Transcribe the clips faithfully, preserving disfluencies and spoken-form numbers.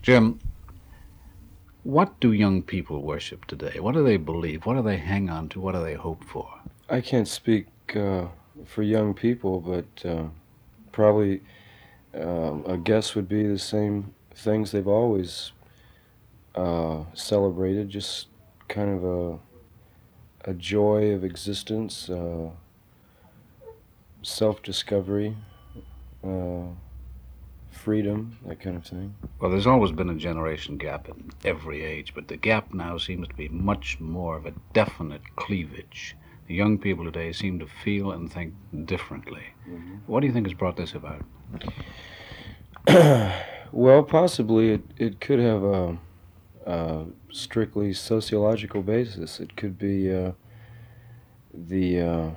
Jim, what do young people worship today? What do they believe? What do they hang on to? What do they hope for? I can't speak uh, for young people, but uh, probably uh, a guess would be the same things they've always uh, celebrated, just kind of a, a joy of existence, uh, self discovery, uh, freedom, that kind of thing. Well, there's always been a generation gap in every age, but the gap now seems to be much more of a definite cleavage. The young people today seem to feel and think differently. Mm-hmm. What do you think has brought this about? Well, possibly it, it could have a, a strictly sociological basis. It could be uh, the uh,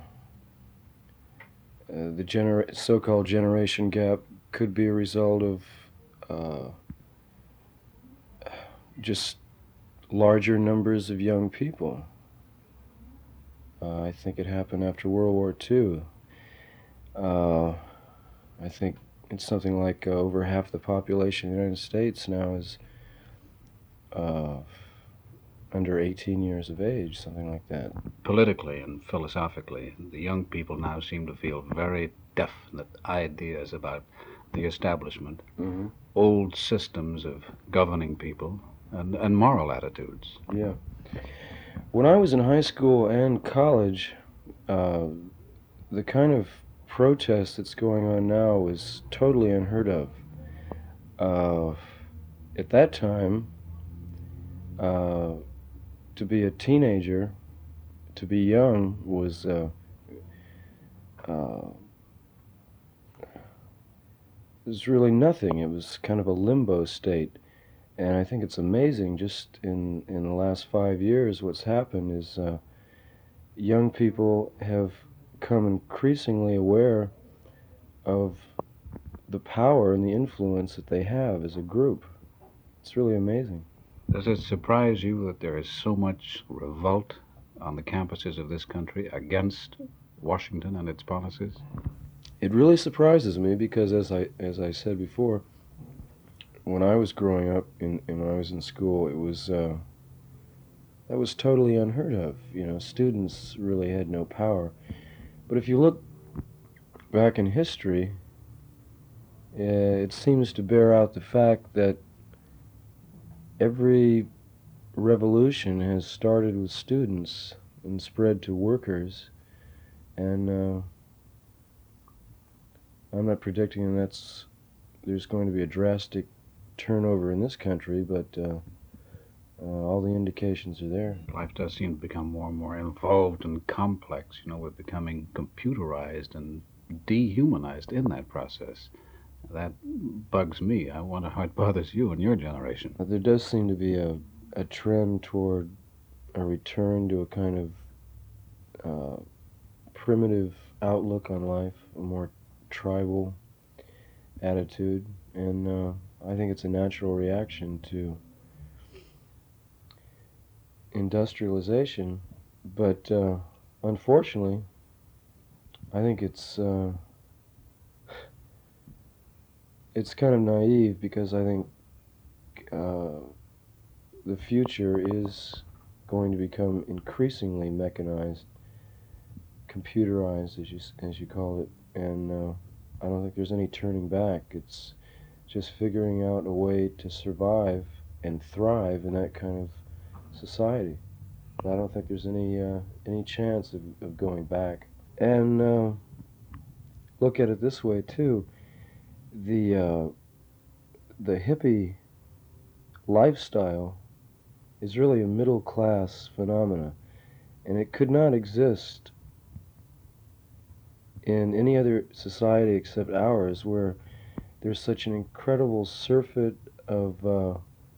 Uh, the genera- so-called generation gap could be a result of uh, just larger numbers of young people. Uh, I think it happened after World War Two. Uh, I think it's something like uh, over half the population of the United States now is uh, under eighteen years of age, something like that. Politically and philosophically, the young people now seem to feel very definite ideas about the establishment, Mm-hmm. old systems of governing people, and, and moral attitudes. Yeah. When I was in high school and college, uh, the kind of protest that's going on now was totally unheard of. Uh, at that time, uh, to be a teenager, to be young, was uh, uh, was really nothing. It was kind of a limbo state, and I think it's amazing. Just in in the last five years, what's happened is uh, young people have come increasingly aware of the power and the influence that they have as a group. It's really amazing. Does it surprise you that there is so much revolt on the campuses of this country against Washington and its policies? It really surprises me because, as I as I said before, when I was growing up and, and when I was in school, it was uh, that was totally unheard of. You know, students really had no power. But if you look back in history, uh, it seems to bear out the fact that every revolution has started with students and spread to workers. And uh, I'm not predicting that's there's going to be a drastic turnover in this country, but uh, uh, all the indications are there. Life does seem to become more and more involved and complex. You know, we're becoming computerized and dehumanized in that process. That bugs me. I wonder how it bothers you and your generation. But there does seem to be a, a trend toward a return to a kind of uh, primitive outlook on life, a more tribal attitude, and uh, I think it's a natural reaction to industrialization. But uh, unfortunately, I think it's uh, it's kind of naive because I think uh, the future is going to become increasingly mechanized, computerized, as you as you call it, and uh, I don't think there's any turning back. It's just figuring out a way to survive and thrive in that kind of society. I don't think there's any uh, any chance of, of going back. And uh, look at it this way too: the uh, the hippie lifestyle is really a middle class phenomena, and it could not exist in any other society except ours, where there's such an incredible surfeit of uh,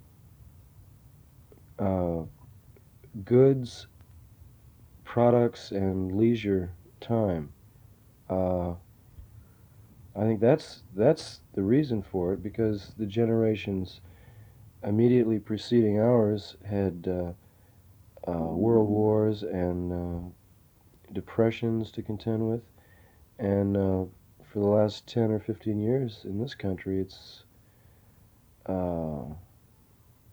uh, goods, products, and leisure time. Uh, I think that's that's the reason for it, because the generations immediately preceding ours had uh, uh, world wars and uh, depressions to contend with, and uh, for the last ten or fifteen years in this country, it's uh,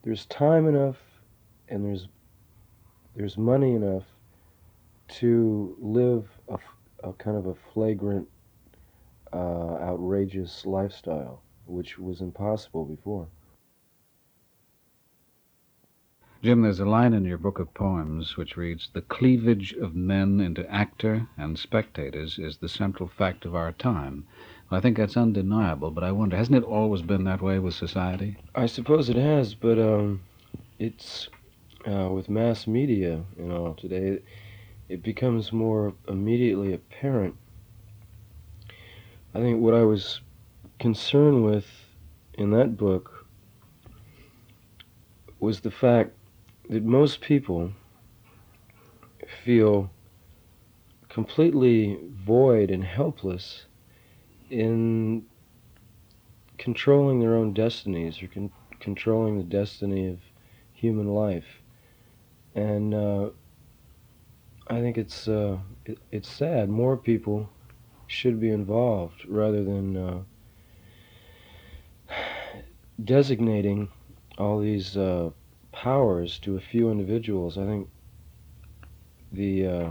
there's time enough and there's there's money enough to live a, a kind of a flagrant, uh, outrageous lifestyle, which was impossible before. Jim, there's a line in your book of poems which reads, "The cleavage of men into actor and spectators is the central fact of our time." Well, I think that's undeniable, but I wonder, hasn't it always been that way with society? I suppose it has, but um, it's uh, with mass media and all today, it becomes more immediately apparent. I think what I was concerned with in that book was the fact that most people feel completely void and helpless in controlling their own destinies or con- controlling the destiny of human life. And uh, I think it's uh, it, it's sad. More people should be involved rather than uh, designating all these uh, powers to a few individuals. I think the uh,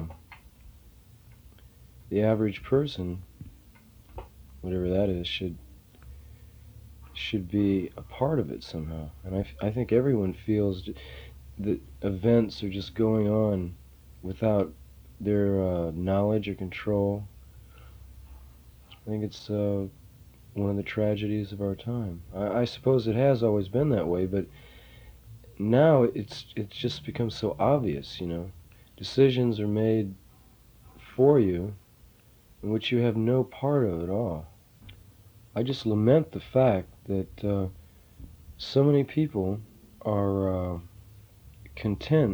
the average person, whatever that is, should should be a part of it somehow. And I, I think everyone feels that events are just going on without their uh, knowledge or control. I think it's uh, one of the tragedies of our time. I, I suppose it has always been that way, but now it's it's just become so obvious. You know, decisions are made for you in which you have no part of at all. I just lament the fact that uh, so many people are uh, content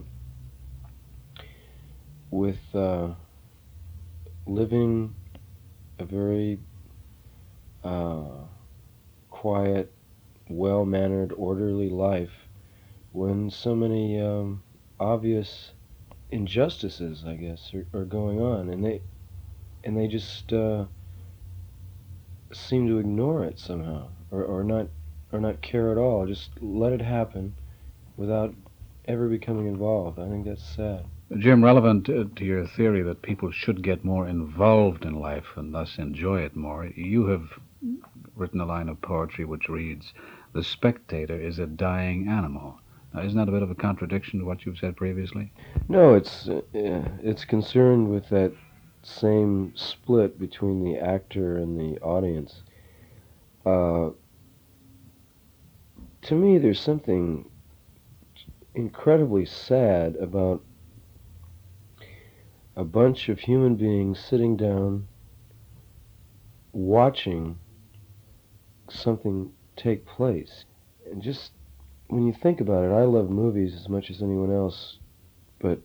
with uh, living a very uh, quiet, well-mannered, orderly life when so many um, obvious injustices, I guess, are, are going on, and they and they just uh, seem to ignore it somehow, or, or not or not care at all. Just let it happen without ever becoming involved. I think that's sad. Jim, relevant to, to your theory that people should get more involved in life and thus enjoy it more, you have written a line of poetry which reads, "The spectator is a dying animal." Now, isn't that a bit of a contradiction to what you've said previously? No, it's uh, it's concerned with that same split between the actor and the audience. Uh, to me, there's something incredibly sad about a bunch of human beings sitting down watching something take place. And just when you think about it, I love movies as much as anyone else, but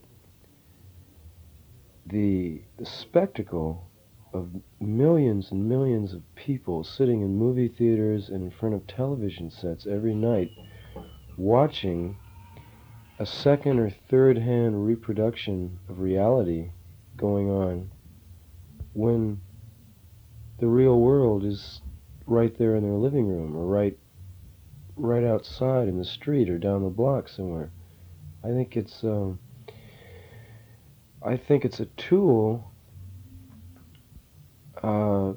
the, the spectacle of millions and millions of people sitting in movie theaters and in front of television sets every night watching a second or third hand reproduction of reality going on when the real world is right there in their living room or right right outside in the street or down the block somewhere. I think it's um, I think it's a tool uh,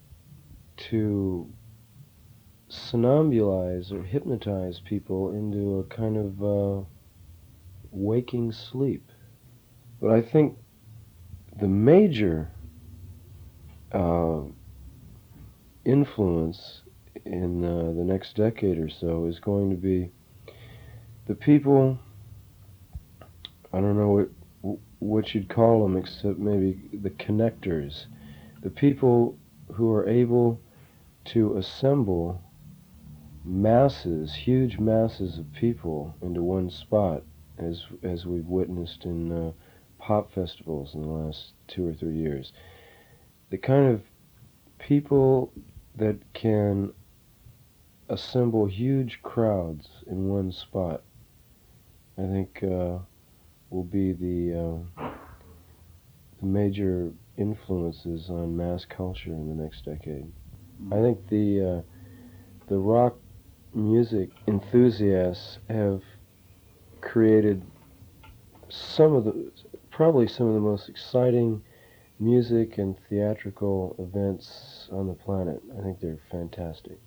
to somnambulize or hypnotize people into a kind of uh, waking sleep. But I think the major uh, influence in uh, the next decade or so is going to be the people, I don't know what, what you'd call them except maybe the connectors, the people who are able to assemble masses, huge masses of people into one spot, as as we've witnessed in uh, pop festivals in the last two or three years. The kind of people that can assemble huge crowds in one spot, I think, uh, will be the uh, the major influences on mass culture in the next decade. I think the uh, the rock music enthusiasts have created some of the, probably some of the most exciting music and theatrical events on the planet. I think they're fantastic.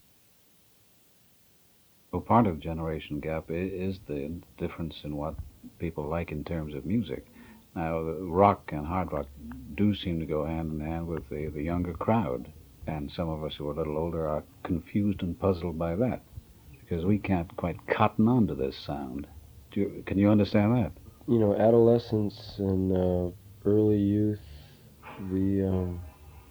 Well, part of generation gap i- is the difference in what people like in terms of music. Now, the rock and hard rock do seem to go hand in hand with the, the younger crowd, and some of us who are a little older are confused and puzzled by that because we can't quite cotton onto this sound. Do you, can you understand that? You know, adolescence and uh, early youth, the um,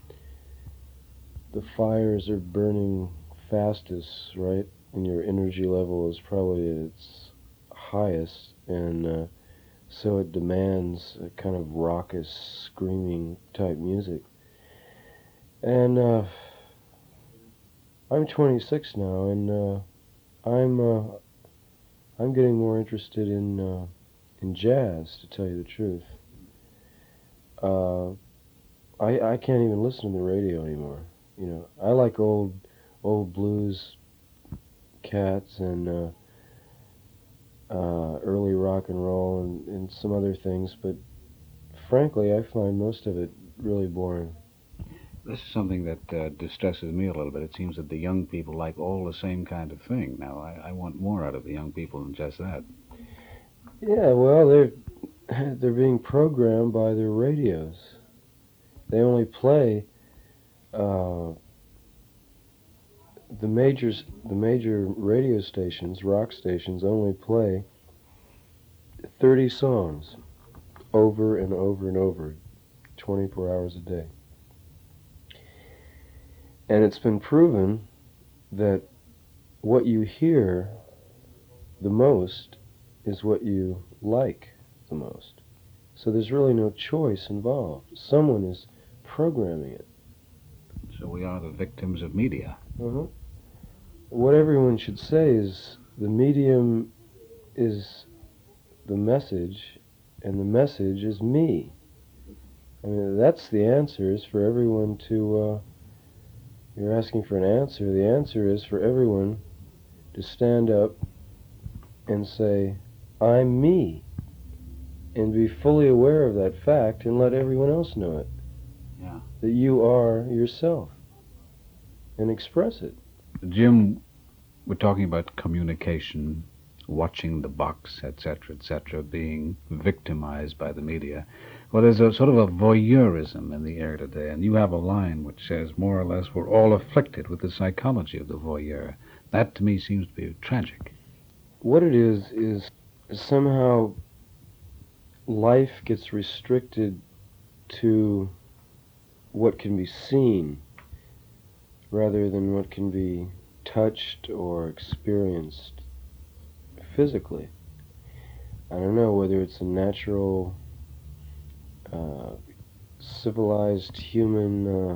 the fires are burning fastest, right? And your energy level is probably at its highest, and uh, so it demands a kind of raucous, screaming type music. And uh, I'm twenty-six now, and uh, I'm uh, I'm getting more interested in uh, in jazz, to tell you the truth. Uh, I I can't even listen to the radio anymore. You know, I like old old blues cats and uh, uh, early rock and roll and, and some other things, but frankly, I find most of it really boring. This is something that uh, distresses me a little bit. It seems that the young people like all the same kind of thing. Now, I, I want more out of the young people than just that. Yeah, well, they're they're being programmed by their radios. They only play uh, the majors. The major radio stations, rock stations, only play thirty songs over and over and over, twenty-four hours a day. And it's been proven that what you hear the most is what you like the most. So there's really no choice involved. Someone is programming it. So we are the victims of media. Uh-huh. What everyone should say is the medium is the message, and the message is me. I mean, that's the answer, is for everyone to, uh, you're asking for an answer. The answer is for everyone to stand up and say, I'm me, and be fully aware of that fact and let everyone else know it. Yeah. That you are yourself, and express it. Jim, we're talking about communication, watching the box, et cetera, et cetera, being victimized by the media. Well, there's a sort of a voyeurism in the air today, and you have a line which says, more or less, we're all afflicted with the psychology of the voyeur. That, to me, seems to be tragic. What it is, is somehow life gets restricted to what can be seen rather than what can be touched or experienced physically. I don't know whether it's a natural, uh, civilized human uh,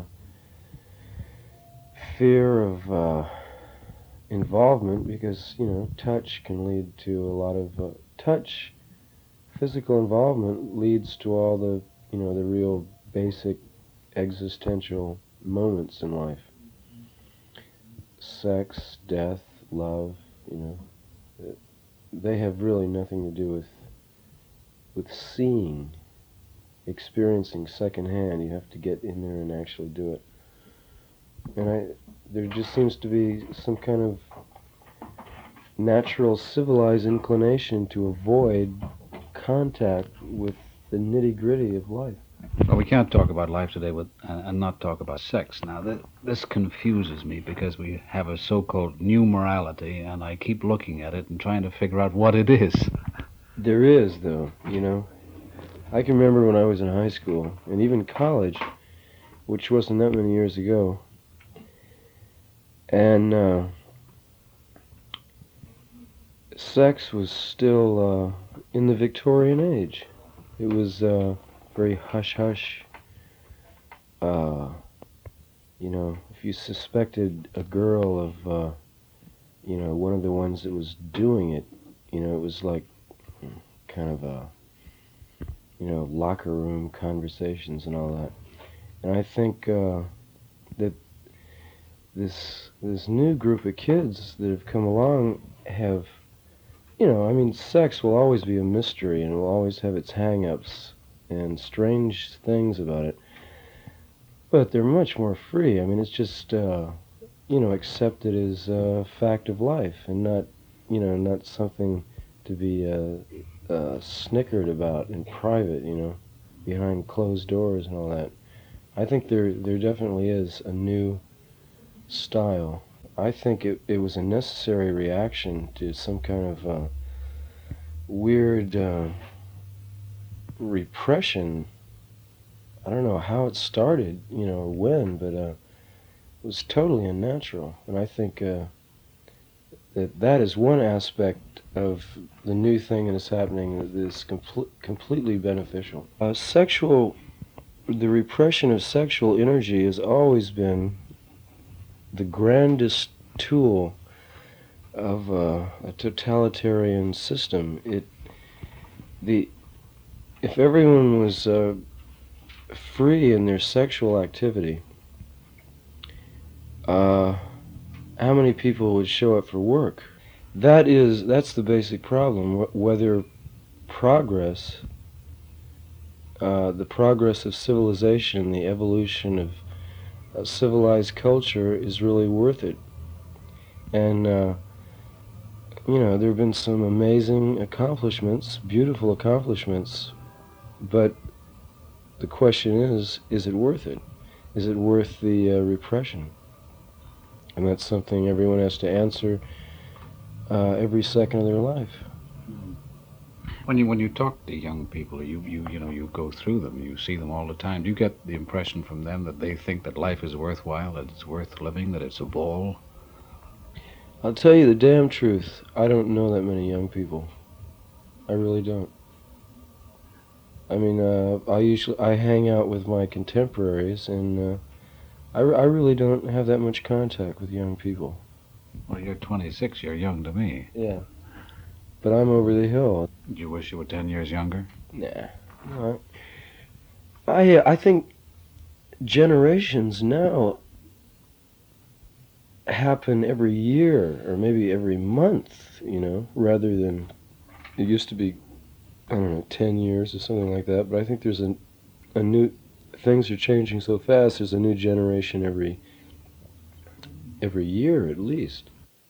fear of uh, involvement, because, you know, touch can lead to a lot of uh, touch. Physical involvement leads to all the, you know, the real basic existential moments in life. Sex, death, love, you know, they have really nothing to do with with seeing, experiencing secondhand. You have to get in there and actually do it. And I, there just seems to be some kind of natural civilized inclination to avoid contact with the nitty-gritty of life. Well, we can't talk about life today with, and, and not talk about sex. Now, th- this confuses me because we have a so-called new morality, and I keep looking at it and trying to figure out what it is. There is, though, you know. I can remember when I was in high school, and even college, which wasn't that many years ago, and uh, sex was still uh, in the Victorian age. It was uh, very hush-hush. Uh, you know, if you suspected a girl of, uh, you know, one of the ones that was doing it, you know, it was like kind of a, you know, locker room conversations and all that. And I think uh, that this this new group of kids that have come along have, you know, I mean, sex will always be a mystery and will always have its hang-ups and strange things about it. But they're much more free. I mean, it's just, uh, you know, accepted as a fact of life and not, you know, not something to be uh, uh, snickered about in private, you know, behind closed doors and all that. I think there there definitely is a new style. I think it, it was a necessary reaction to some kind of uh, weird uh, repression. I don't know how it started, you know, or when, but uh, it was totally unnatural. And I think uh, that that is one aspect of the new thing that is happening that is com- completely beneficial. Uh, sexual, the repression of sexual energy has always been the grandest tool of uh, a totalitarian system. It, the, if everyone was uh, free in their sexual activity, uh, how many people would show up for work? That is, that's the basic problem. Wh- whether progress, uh, the progress of civilization, the evolution of uh, civilized culture is really worth it. And uh, you know, there have been some amazing accomplishments, beautiful accomplishments, but the question is, is it worth it? Is it worth the uh, repression? And that's something everyone has to answer uh, every second of their life. When you when you talk to young people, you, you you know you go through them, you see them all the time. Do you get the impression from them that they think that life is worthwhile, that it's worth living, that it's a ball? I'll tell you the damn truth. I don't know that many young people. I really don't. I mean, uh, I usually I hang out with my contemporaries, and uh, I, I really don't have that much contact with young people. Well, you're twenty-six. You're young to me. Yeah, but I'm over the hill. Do you wish you were ten years younger? Nah, no. I I think generations now happen every year or maybe every month, you know, rather than it used to be, I don't know, ten years or something like that. But I think there's a, a new, things are changing so fast, there's a new generation every, every year at least.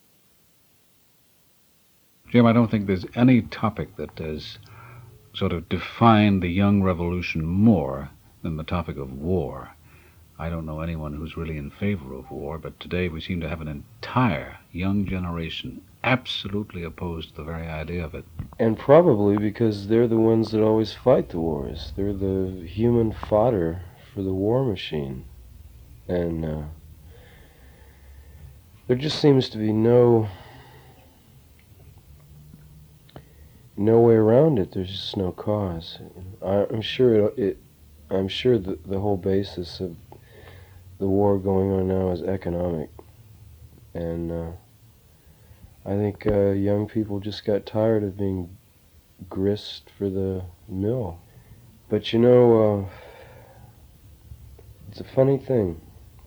Jim, I don't think there's any topic that has sort of defined the young revolution more than the topic of war. I don't know anyone who's really in favor of war, but today we seem to have an entire young generation absolutely opposed to the very idea of it. And probably because they're the ones that always fight the wars. They're the human fodder for the war machine. And uh, there just seems to be no no way around it. There's just no cause. I, I'm sure it, it. I'm sure that the whole basis of the war going on now is economic, and uh, I think uh, young people just got tired of being grist for the mill. But you know, uh, it's a funny thing.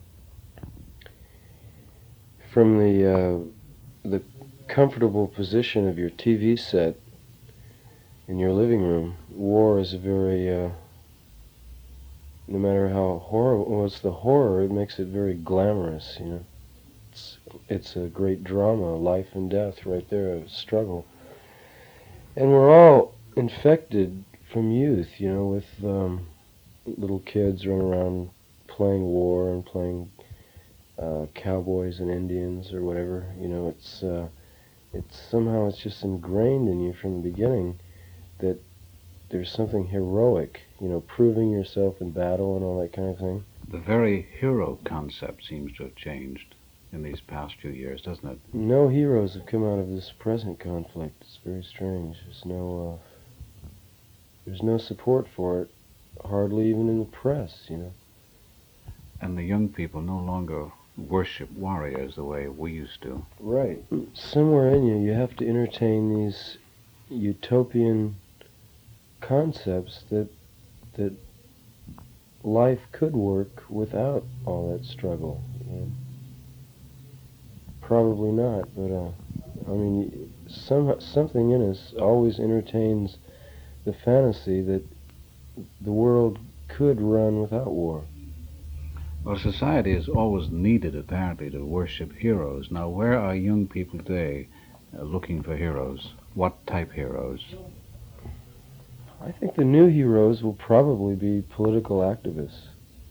From the uh, the comfortable position of your T V set in your living room, war is a very, uh, no matter how horrible, well, it's the horror, it makes it very glamorous, you know. It's, it's a great drama, life and death right there, a struggle. And we're all infected from youth, you know, with um, little kids running around playing war and playing uh, cowboys and Indians or whatever, you know, it's, uh, it's somehow it's just ingrained in you from the beginning that there's something heroic, you know, proving yourself in battle and all that kind of thing. The very hero concept seems to have changed in these past few years, doesn't it? No heroes have come out of this present conflict. It's very strange. There's no, uh, there's no support for it, hardly even in the press, you know. And the young people no longer worship warriors the way we used to. Right. Somewhere in you, you have to entertain these utopian concepts that that life could work without all that struggle. You know? probably not, but uh, I mean, some something in us always entertains the fantasy that the world could run without war. Well, society has always needed, apparently, to worship heroes. Now, where are young people today uh, looking for heroes? What type heroes? I think the new heroes will probably be political activists.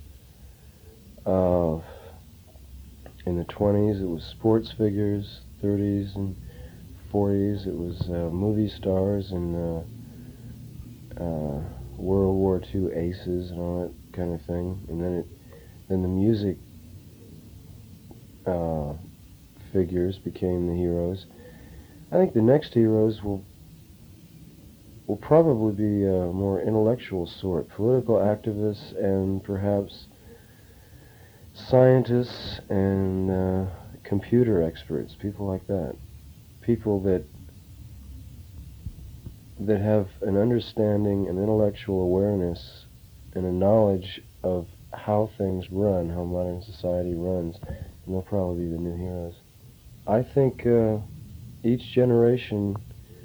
Uh, in the twenties, it was sports figures. thirties and forties, it was uh, movie stars and uh, uh, World War Two aces and all that kind of thing. And then it, then the music uh, figures became the heroes. I think the next heroes will will probably be a more intellectual sort, political activists and perhaps scientists and uh, computer experts, people like that, people that that have an understanding, an intellectual awareness, and a knowledge of how things run, how modern society runs, and they'll probably be the new heroes. I think uh, each generation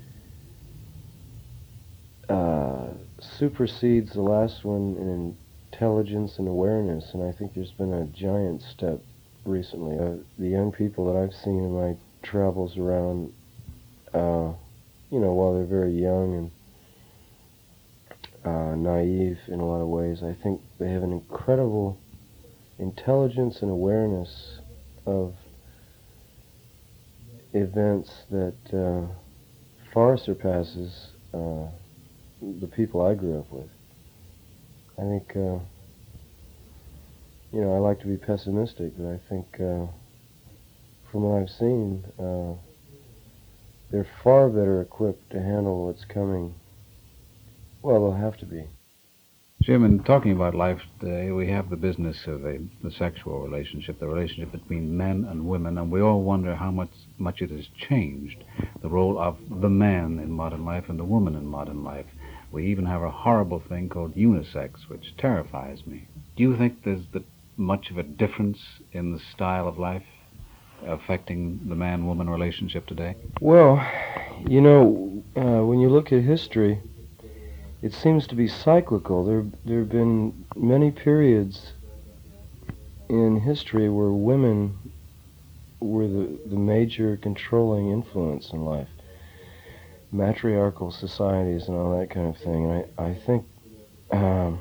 uh, supersedes the last one in intelligence and awareness, and I think there's been a giant step recently. Uh, the young people that I've seen in my travels around, uh, you know, while they're very young and uh, naive in a lot of ways, I think they have an incredible intelligence and awareness of events that uh, far surpasses uh, the people I grew up with. I think, uh, you know, I like to be pessimistic, but I think uh, from what I've seen, uh, they're far better equipped to handle what's coming. Well, they'll have to be. Jim, in talking about life today, we have the business of a, the sexual relationship, the relationship between men and women, and we all wonder how much, much it has changed, the role of the man in modern life and the woman in modern life. We even have a horrible thing called unisex, which terrifies me. Do you think there's the, much of a difference in the style of life affecting the man-woman relationship today? Well, you know, uh, when you look at history, it seems to be cyclical. There, there have been many periods in history where women were the, the major controlling influence in life. Matriarchal societies and all that kind of thing. And I, I think, um,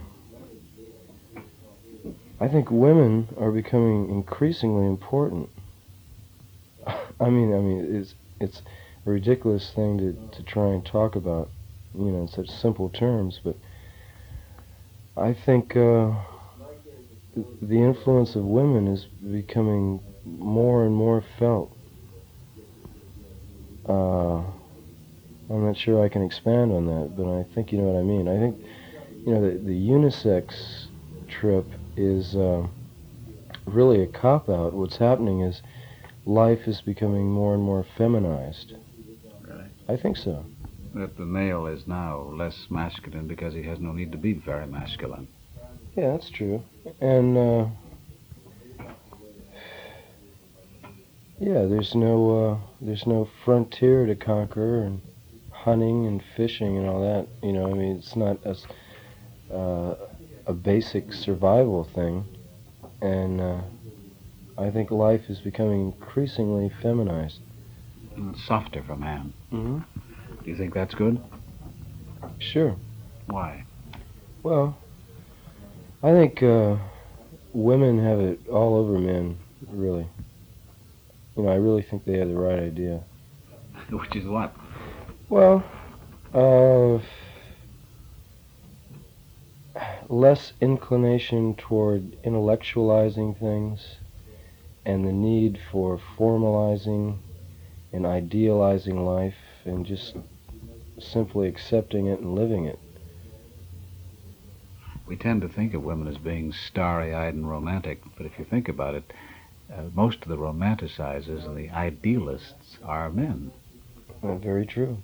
I think women are becoming increasingly important. I mean, I mean, it's it's a ridiculous thing to, to try and talk about, you know, in such simple terms, but I think uh, the influence of women is becoming more and more felt. Uh, I'm not sure I can expand on that, but I think you know what I mean. I think, you know, the, the unisex trip is uh, really a cop-out. What's happening is life is becoming more and more feminized. Really? I think so. That the male is now less masculine because he has no need to be very masculine. Yeah, that's true. And uh, yeah, there's no uh, there's no frontier to conquer and hunting and fishing and all that. You know, I mean, it's not a s- uh, a basic survival thing, and uh, I think life is becoming increasingly feminized. And softer for man. Mm-hmm. Do you think that's good? Sure. Why? Well, I think uh, women have it all over men, really. You know, I really think they have the right idea. Which is what? Well, uh, less inclination toward intellectualizing things and the need for formalizing and idealizing life and just simply accepting it and living it. We tend to think of women as being starry-eyed and romantic, but if you think about it, uh, most of the romanticizers and the idealists are men. Uh, very true.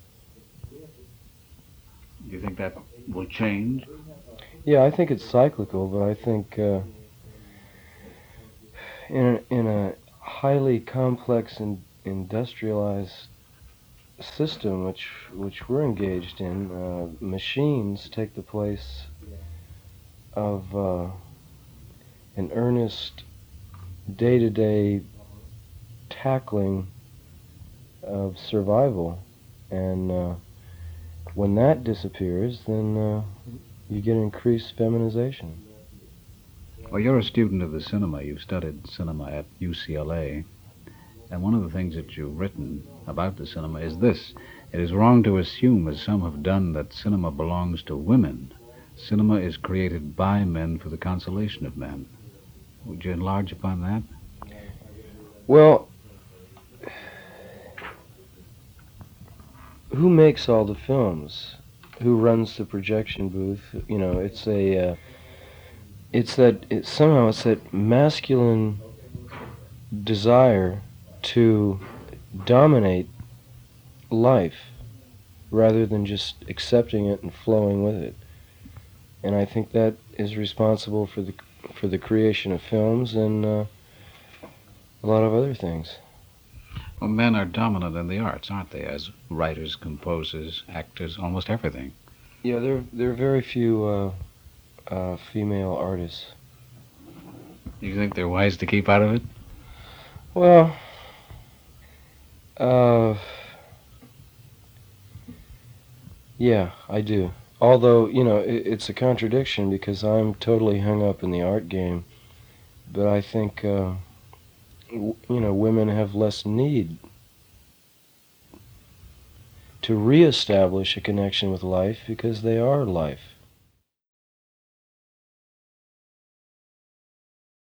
Do you think that will change? Yeah, I think it's cyclical, but I think uh, in a, in a highly complex and industrialized system which which we're engaged in. Uh, machines take the place of uh, an earnest day-to-day tackling of survival, and uh, when that disappears, then uh, you get increased feminization. Well, you're a student of the cinema. You've studied cinema at U C L A. And one of the things that you've written about the cinema is this. It is wrong to assume, as some have done, that cinema belongs to women. Cinema is created by men for the consolation of men. Would you enlarge upon that? Well, who makes all the films? Who runs the projection booth? You know, it's a... Uh, it's that... It, somehow it's that masculine desire to dominate life rather than just accepting it and flowing with it. And I think that is responsible for the for the creation of films and uh, a lot of other things. Well, men are dominant in the arts, aren't they? As writers, composers, actors, almost everything. Yeah, there there are very few uh, uh, female artists. Do you think they're wise to keep out of it? Well, uh, yeah, I do. Although, you know, it, it's a contradiction because I'm totally hung up in the art game. But I think, uh, w- you know, women have less need to reestablish a connection with life because they are life.